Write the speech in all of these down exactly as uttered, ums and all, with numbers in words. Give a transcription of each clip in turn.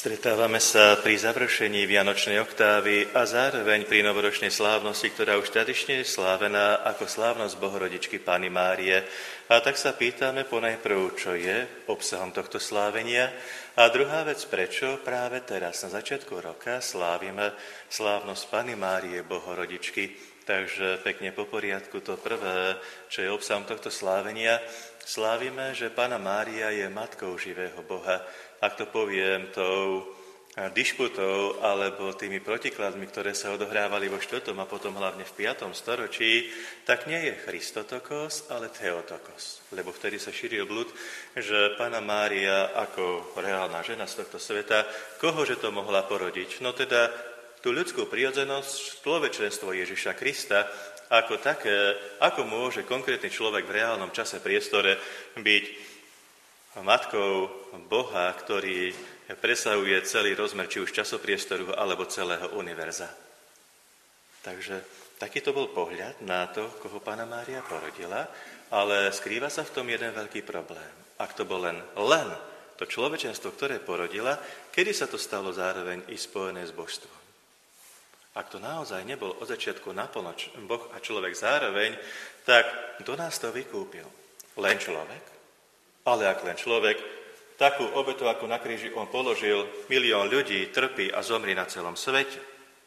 Stretávame sa pri završení Vianočnej oktávy a zároveň pri novoročnej slávnosti, ktorá už tradične je slávená ako slávnosť Bohorodičky Panny Márie. A tak sa pýtame ponajprv, čo je obsahom tohto slávenia a druhá vec, prečo práve teraz na začiatku roka slávime slávnosť Panny Márie Bohorodičky. Takže pekne po poriadku to prvé, čo je obsahom tohto slávenia, slávime, že Panna Mária je matkou živého Boha. Ak to poviem tou dišputou alebo tými protikladmi, ktoré sa odohrávali vo štvrtom a potom hlavne v piatom storočí, tak nie je Christotokos, ale Theotokos. Lebo vtedy sa šíril blud, že Panna Mária ako reálna žena z tohto sveta, kohože to mohla porodiť? No teda tú ľudskú prirodzenosť, človečenstvo Ježiša Krista, ako také, ako môže konkrétny človek v reálnom čase priestore byť matkou Boha, ktorý presahuje celý rozmer či už časopriestoru alebo celého univerza. Takže takýto bol pohľad na to, koho Panna Mária porodila, ale skrýva sa v tom jeden veľký problém. Ak to bol len, len to človečenstvo, ktoré porodila, kedy sa to stalo zároveň i spojené s božstvom? Ak to naozaj nebol od začiatku naplno Boh a človek zároveň, tak kto nás to vykúpil? Len človek? Ale ak len človek, takú obetu, ako na kríži on položil, milión ľudí trpí a zomrí na celom svete.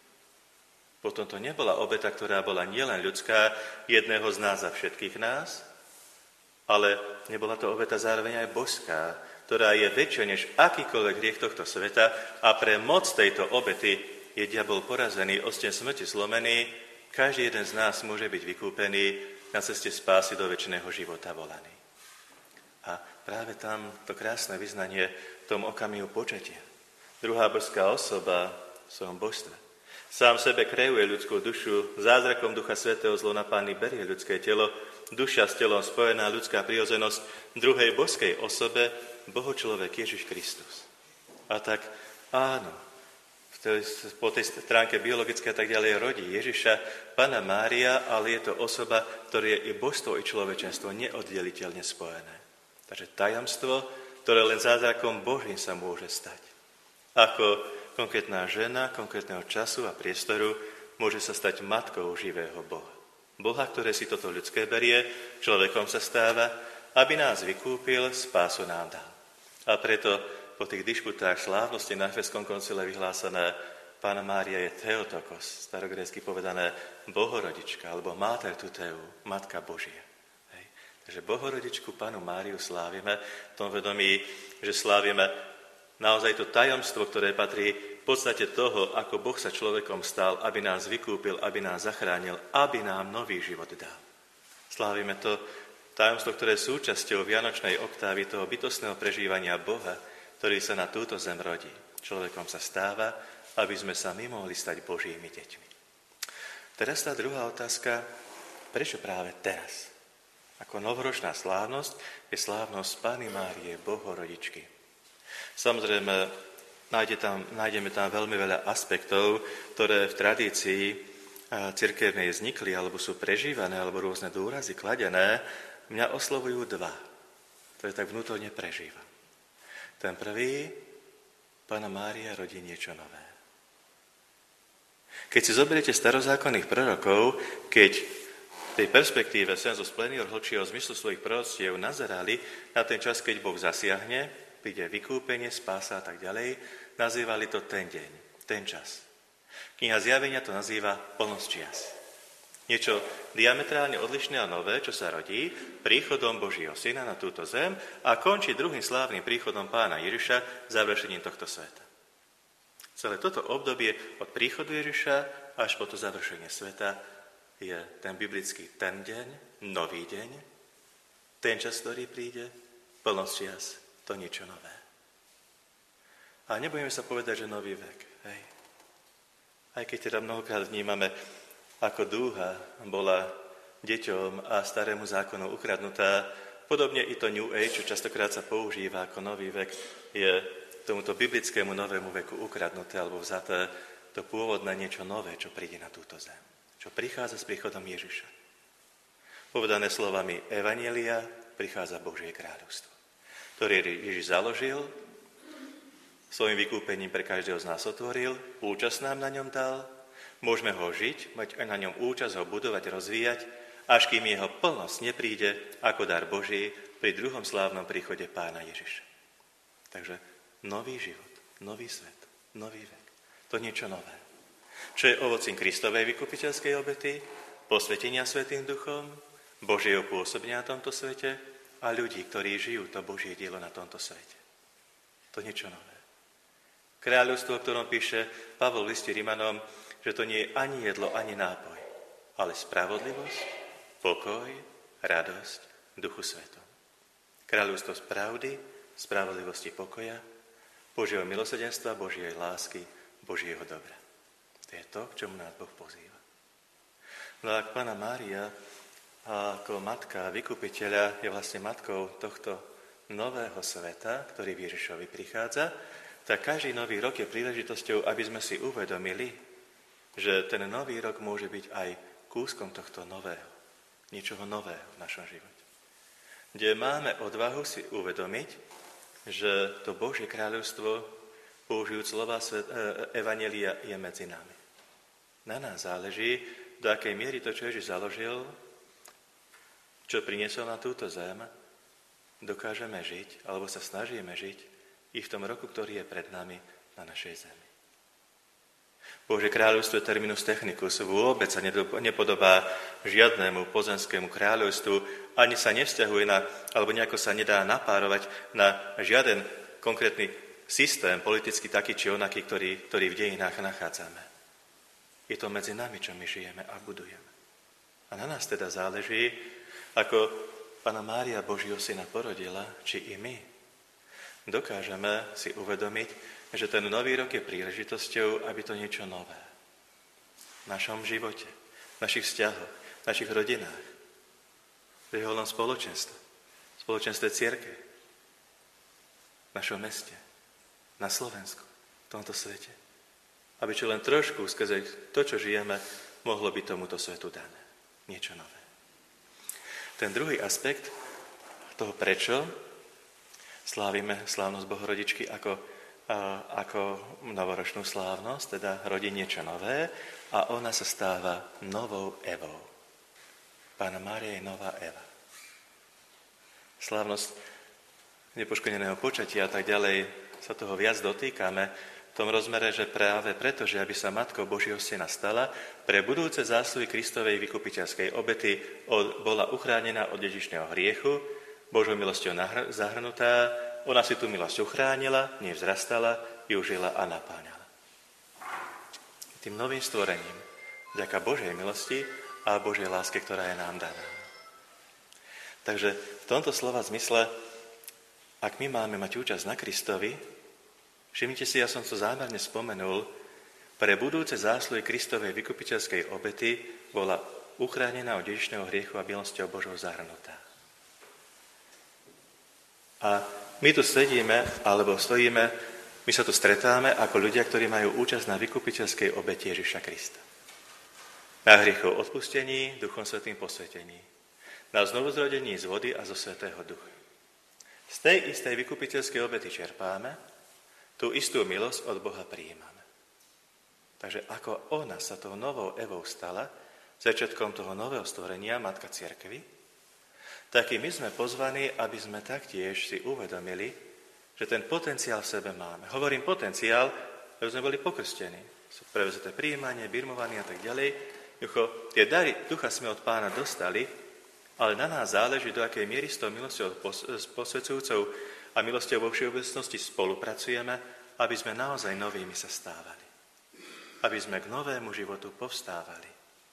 Potom to nebola obeta, ktorá bola nielen ľudská, jedného z nás a všetkých nás, ale nebola to obeta zároveň aj božská, ktorá je väčšia než akýkoľvek hriech tohto sveta a pre moc tejto obety je diabol porazený, osten smrti zlomený, každý jeden z nás môže byť vykúpený, na ceste spásy do večného života volaný. A práve tam to krásne vyznanie v tom okamihu počatia. Druhá božská osoba v svojom božstve. Sám sebe kreuje ľudskú dušu, zázrakom Ducha Svätého zlona Panny berie ľudské telo, duša s telom spojená, ľudská prirodzenosť druhej božskej osobe, Bohočlovek Ježiš Kristus. A tak áno, po tej stránke biologické a tak ďalej rodí Ježiša Panna Mária, ale je to osoba, ktorá je i božstvo, i človečenstvo neoddeliteľne spojené. Takže tajomstvo, ktoré len zázrakom Božím sa môže stať. Ako konkrétna žena, konkrétneho času a priestoru môže sa stať matkou živého Boha. Boha, ktoré si toto ľudské berie, človekom sa stáva, aby nás vykúpil, spásu nám dal. A preto po tých dišputách slávnosti na Efeskom koncile vyhlásené Panna Mária je Theotokos, starogrécky povedané Bohorodička, alebo Mater Tuteu, Matka Božia. Takže Bohorodičku Pannu Máriu slávime v tom vedomí, že slávime naozaj to tajomstvo, ktoré patrí v podstate toho, ako Boh sa človekom stal, aby nás vykúpil, aby nás zachránil, aby nám nový život dal. Slávime to tajomstvo, ktoré je súčasťou Vianočnej oktávy toho bytostného prežívania Boha, ktorý sa na túto zem rodí. Človekom sa stáva, aby sme sa my mohli stať Božími deťmi. Teraz tá druhá otázka, prečo práve teraz? Ako novoročná slávnosť je slávnosť Panny Márie Bohorodičky. Samozrejme, nájde tam, nájdeme tam veľmi veľa aspektov, ktoré v tradícii cirkevnej vznikli, alebo sú prežívané, alebo rôzne dôrazy kladené. Mňa oslovujú dva, ktoré tak vnútorne prežívam. Ten prvý, Panna Mária rodí niečo nové. Keď si zoberiete starozákonných prorokov, keď v tej perspektíve sensus plenior hlbšieho zmyslu svojich proroctiev nazerali na ten čas, keď Boh zasiahne, príde vykúpenie, spása a tak ďalej, nazývali to ten deň, ten čas. Kniha Zjavenia to nazýva plnosť čias. Niečo diametrálne odlišné a nové, čo sa rodí príchodom Božieho Syna na túto zem a končí druhým slávnym príchodom Pána Ježiša završením tohto sveta. Celé toto obdobie od príchodu Ježiša až po to završenie sveta je ten biblický ten deň, nový deň, ten čas, ktorý príde, plnosť čias, to niečo nové. A nebudeme sa povedať, že nový vek. Hej. Aj keď teda mnohokrát vnímame, ako dúha bola deťom a starému zákonu ukradnutá, podobne i to New Age, čo častokrát sa používa ako nový vek, je tomuto biblickému novému veku ukradnuté alebo vzaté to pôvodné niečo nové, čo príde na túto zem. Čo prichádza s príchodom Ježiša. Povedané slovami Evanjelia, prichádza Božie kráľovstvo, ktoré Ježiš založil svojim vykúpením pre každého z nás otvoril, účasť nám na ňom dal, môžeme ho žiť, mať aj na ňom účasť, ho budovať, rozvíjať, až kým jeho plnosť nepríde ako dar Boží pri druhom slávnom príchode Pána Ježiša. Takže nový život, nový svet, nový vek. To niečo nové. Čo je ovocím Kristovej vykupiteľskej obety, posvetenia Svätým Duchom, Božieho pôsobenia na tomto svete a ľudí, ktorí žijú to Božie dielo na tomto svete. To niečo nové. Kráľovstvo, o ktorom píše Pavol v liste Rimanom, že to nie je ani jedlo, ani nápoj, ale spravodlivosť, pokoj, radosť v Duchu Svetom. Kráľovstvo z pravdy, spravodlivosti, pokoja, Božieho milosrdenstva, Božej lásky, Božieho dobra. To je to, k čomu nás Boh pozýva. No a Panna Mária ako matka vykupiteľa je vlastne matkou tohto nového sveta, ktorý v Ježišovi prichádza, tak každý nový rok je príležitosťou, aby sme si uvedomili, že ten nový rok môže byť aj kúskom tohto nového, niečoho nového v našom živote. Kde máme odvahu si uvedomiť, že to Božie kráľovstvo, použijúc slova Evanjelia, je medzi nami. Na nás záleží, do akej miery to, čo Ježiš založil, čo priniesol na túto zem, dokážeme žiť, alebo sa snažíme žiť i v tom roku, ktorý je pred nami na našej zemi. Božie kráľovstvo terminus technicus vôbec sa nepodobá žiadnemu pozemskému kráľovstvu, ani sa nevzťahuje na, alebo nejako sa nedá napárovať na žiaden konkrétny systém politicky taký či onaký, ktorý, ktorý v dejinách nachádzame. Je to medzi nami, čo my žijeme a budujeme. A na nás teda záleží, ako Panna Mária Božieho syna porodila, či i my dokážeme si uvedomiť, že ten nový rok je príležitosťou, aby to niečo nové v našom živote, v našich vzťahoch, v našich rodinách, v reholnom spoločenstve, v spoločenstve cirkvi, v našom meste, na Slovensku, v tomto svete. Aby čo len trošku skrze to, čo žijeme, mohlo byť tomuto svetu dané. Niečo nové. Ten druhý aspekt toho, prečo slávime slávnosť Bohorodičky ako, a, ako novoročnú slávnosť, teda rodí niečo nové a ona sa stáva novou Evou. Panna Mária je nová Eva. Slávnosť nepoškodeného počatia a tak ďalej sa toho viac dotýkame, v tom rozmere, že práve preto, že aby sa Matkou Božieho syna stala, pre budúce zásluhy Kristovej vykupiteľskej obety od, bola uchránená od dedičného hriechu, Božou milosťou nahr- zahrnutá, ona si tú milosť uchránila, nevzrastala, ju žila a napáňala. Tým novým stvorením, vďaka Božej milosti a Božej láske, ktorá je nám daná. Takže v tomto slova zmysle, ak my máme mať účasť na Kristovi, všimnite si, ja som to zámerne spomenul, pre budúce zásluhy Kristovej vykupiteľskej obety bola uchránená od dedičného hriechu a milosťou Božou zahrnutá. A my tu sedíme, alebo stojíme, my sa tu stretáme ako ľudia, ktorí majú účasť na vykupiteľskej obeti Ježiša Krista. Na hriechov odpustení, Duchom Svätým posvetení. Na znovuzrodení z vody a zo Svätého Ducha. Z tej istej vykupiteľskej obety čerpáme, tú istú milosť od Boha prijímame. Takže ako ona sa tou novou Evou stala, začiatkom toho nového stvorenia, Matka Cirkvi, tak i my sme pozvaní, aby sme taktiež si uvedomili, že ten potenciál v sebe máme. Hovorím potenciál, lebo sme boli pokrstení. Sú prevzaté prijímanie, birmovaní a tak ďalej. Jucho, tie dary Ducha sme od Pána dostali, ale na nás záleží, do akej miery s tou milosťou posvedzujúcou a milosťou vo všeobecnosti spolupracujeme, aby sme naozaj novými sa stávali. Aby sme k novému životu povstávali.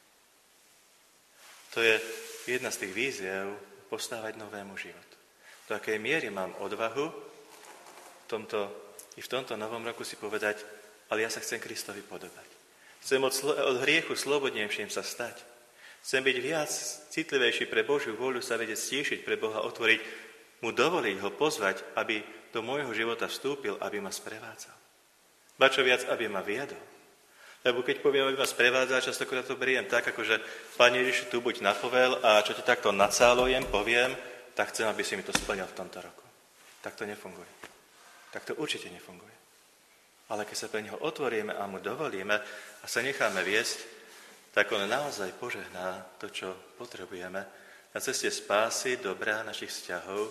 To je jedna z tých víziev, povstávať novému životu. Do akej miery mám odvahu v tomto, i v tomto novom roku si povedať, ale ja sa chcem Kristovi podobať. Chcem od, od hriechu slobodnejším sa stať. Chcem byť viac citlivejší pre Božiu vôľu, sa vedieť stíšiť pre Boha, otvoriť, mu dovoliť ho pozvať, aby do môjho života vstúpil, aby ma sprevádzal. Ba čo viac, aby ma viedol. Lebo keď poviem, aby ma sprevádzal, častokrát to beriem tak, akože Pane Ježišu, tu buď napovel a čo ti takto nacálujem, poviem, tak chcem, aby si mi to splnil v tomto roku. Tak to nefunguje. Tak to určite nefunguje. Ale keď sa pre neho otvoríme a mu dovolíme a sa necháme viesť, tak on naozaj požehná to, čo potrebujeme na ceste spásy, dobrá našich vzťahov,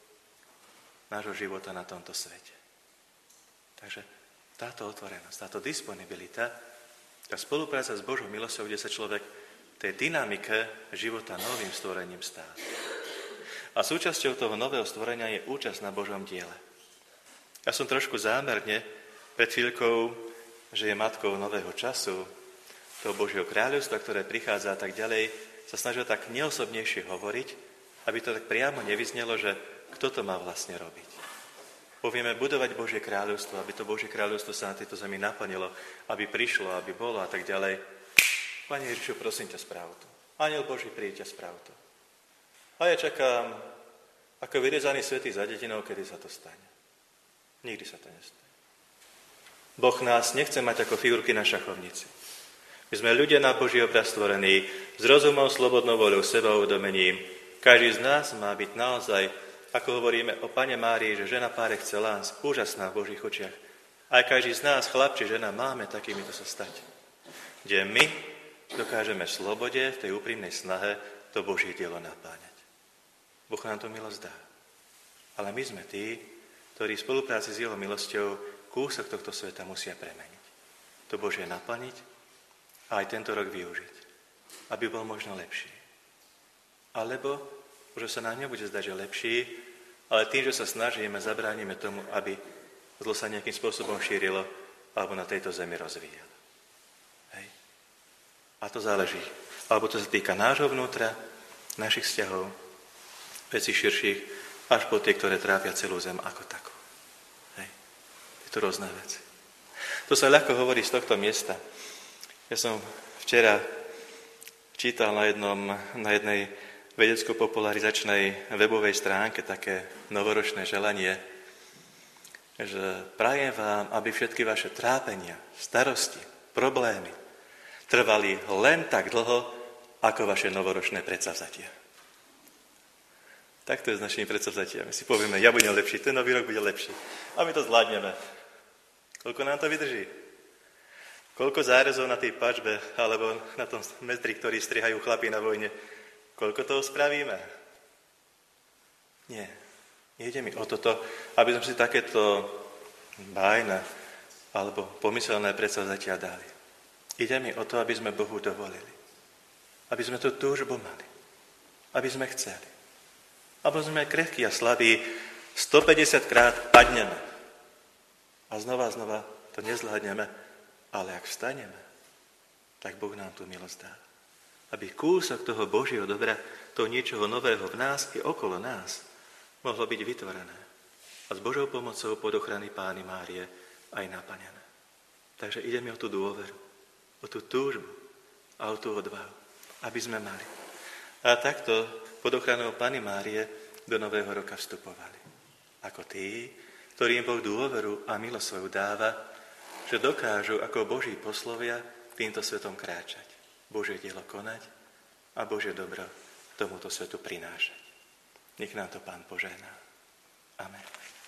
nášho života na tomto svete. Takže táto otvorenosť, táto disponibilita, tá spolupráca s Božou milosťou, kde sa človek v tej dynamike života novým stvorením stáva. A súčasťou toho nového stvorenia je účasť na Božom diele. Ja som trošku zámerne pred chvíľkou, že je matkou nového času, toho Božieho kráľovstva, ktoré prichádza a tak ďalej, sa snažil tak neosobnejšie hovoriť, aby to tak priamo nevyznelo, že kto to má vlastne robiť. Povieme budovať Božie kráľovstvo, aby to Božie kráľovstvo sa na tejto zemi naplnilo, aby prišlo, aby bolo a tak ďalej. Pane Ježišu, prosím ťa, správ to. Anjel Boží, príď a správ to. A ja čakám, ako vyrezaný svätý za dedinou, kedy sa to stane. Nikdy sa to nestane. Boh nás nechce mať ako figurky na šachovnici. My sme ľudia na Boží obraz stvorení, s rozumom, slobodnou voľou, sebauvedomením. Každý z nás má byť naozaj, ako hovoríme o Pane Márii, že žena par excellence, úžasná v Božích očiach. Aj každý z nás, chlap či žena, máme takýmito sa stať. Kde my dokážeme v slobode, v tej úprimnej snahe, to Božie dielo napáňať. Boh nám to milosť dá. Ale my sme tí, ktorí v spolupráci s jeho milosťou kúsok tohto sveta musia premeniť. To Božie naplniť a aj tento rok využiť, aby bol možno lepší. Alebo, že sa nám nebude zdať, že lepší, ale tým, že sa snažíme, zabránime tomu, aby zlo sa nejakým spôsobom šírilo alebo na tejto zemi rozvíjalo. Hej. A to záleží. Alebo to sa týka nášho vnútra, našich vzťahov, vecí širších, až po tie, ktoré trápia celú zem ako takú. To rôzne veci. To sa ľahko hovorí z tohto miesta. Ja som včera čítal na, jednom, na jednej vedecko-popularizačnej webovej stránke také novoročné želanie, že prajem vám, aby všetky vaše trápenia, starosti, problémy trvali len tak dlho, ako vaše novoročné predsavzatia. Tak to je s našimi predsavzatiami. Si povieme, ja budem lepší, ten nový rok bude lepší. A my to zvládneme. Koľko nám to vydrží? Koľko zárezov na tej pačbe, alebo na tom metri, ktorý strihajú chlapi na vojne, koľko toho spravíme? Nie. Nejde mi o toto, aby sme si takéto bájne alebo pomyselné predsavzatia dali. Ide mi o to, aby sme Bohu dovolili. Aby sme tú túžbu mali. Aby sme chceli. Aby sme krehkí a slabí stopäťdesiat krát padneme. A znova, znova to nezvládneme, ale ak vstaneme, tak Boh nám tú milosť dá. Aby kúsok toho Božieho dobra, toho niečoho nového v nás i okolo nás, mohlo byť vytvorené. A s Božou pomocou pod ochrany Panny Márie aj naplnené. Takže ide mi o tú dôveru, o tú túžbu a o tú odvahu, aby sme mali. A takto pod ochranou Panny Márie do nového roka vstupovali. Ako tí, ktorým Boh dôveru a milosť svoju dáva, že dokážu ako Boží poslovia týmto svetom kráčať, Božie dielo konať a Božie dobro tomuto svetu prinášať. Nech nám to Pán požehná. Amen.